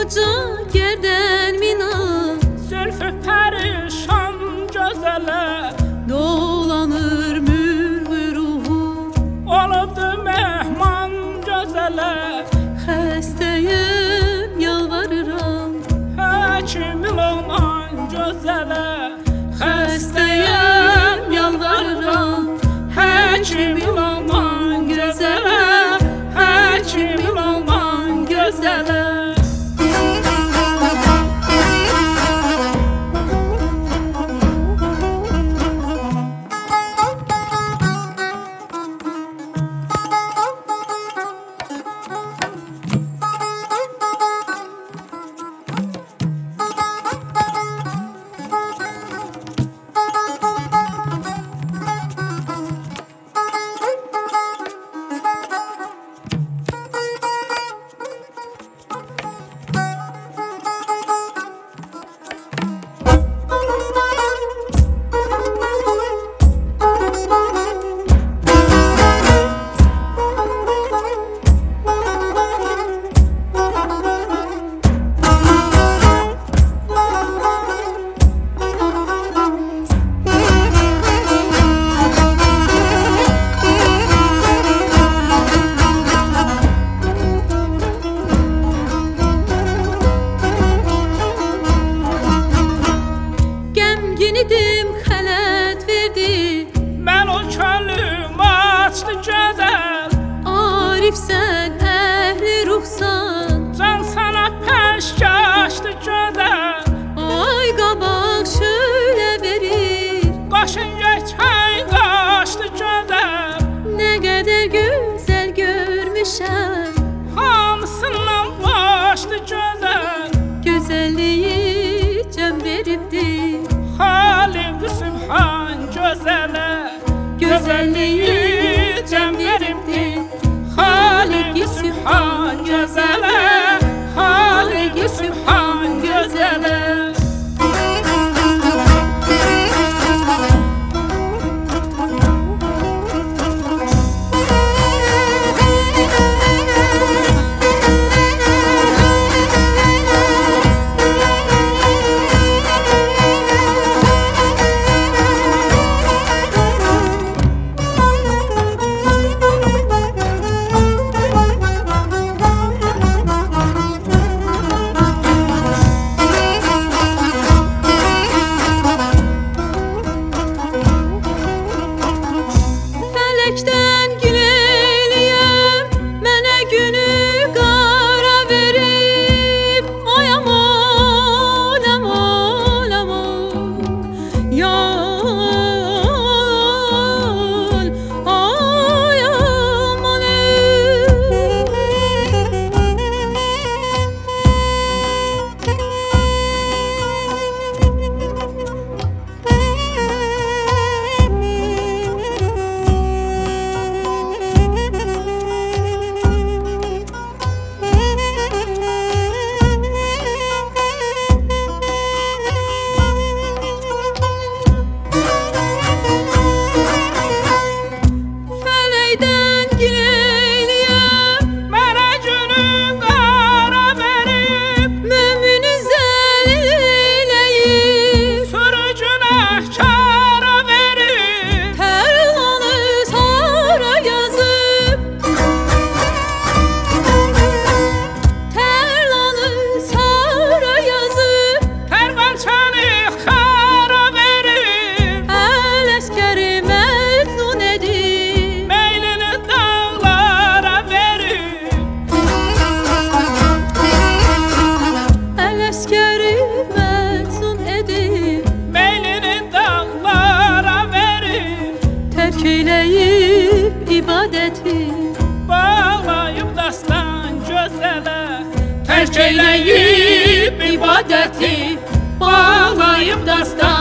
uca gerden mina, Zülfü perişan gözele, dolanır mürvü ruhu. olubdu mehman gözele. Xəstəyəm, yalvarıram, Həkimim olman gözele, xəstəyəm, yalvarıram, həkimim olman gözele, həkimim olman gözele. Yenidim xələt verdi, Mən o könlüm açdı gözəl, Arifsən, əhli ruhsan, can sana pəşkaşdı gözəl. ay qabaq şölə verir, Qaşın geçən qaşdı gözəl, nə qədər gözəl görmüşəm, hamısından başdı gözəl. gözəlliyi cəm veribdir, Xaliq-i Sübhan gözələ, gözəlliyi cəm veribdir, Xaliq-i Sübhan gözələ, Xaliq-i Sübhan gözələ. Fələkdən gül eləyəm, mənə günü qara verib, ay aman, aman, aman, yar, ay aman, fələkdən gül eləyəm, Mənə günün qara verib, mömünü zəlil eləyib, sürücünə kara verib. tərlanı sara yazıb, tərlanı sara yazıb, Tərvançanı xara verib, Ələskəri Məcnun edib, meylini dağlara verib. Ələskəri Məcnun edib, Meylini dağlara verib, tərk eləyib ibadəti, bağlayıb dastan gözələ. Tərk eləyib ibadəti, bağlayıb dastan